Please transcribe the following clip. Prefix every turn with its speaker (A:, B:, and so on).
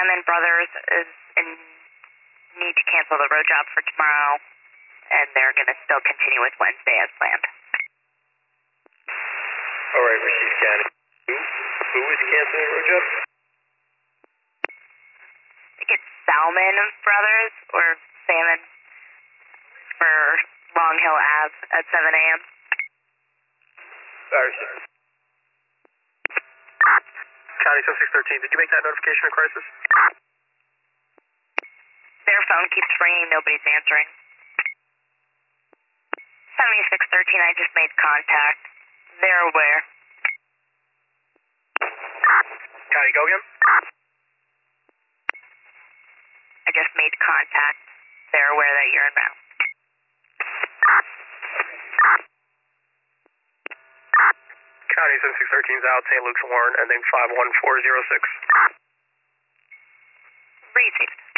A: Salmon Brothers is in need to cancel the road job for tomorrow, and they're going to still continue with Wednesday as planned.
B: All right, received, County. Who is canceling the road job?
A: I think it's Salmon Brothers or Salmon for Long Hill Ave at 7 a.m.
B: Received. County 7613, did you make that notification of crisis?
A: Their phone keeps ringing, nobody's answering. 7613, I just made contact. They're aware.
B: County, go again?
A: I just made contact. They're aware that you're in route.
B: County 7613 is out, St. Luke's Warren, ending 51406.
A: Received.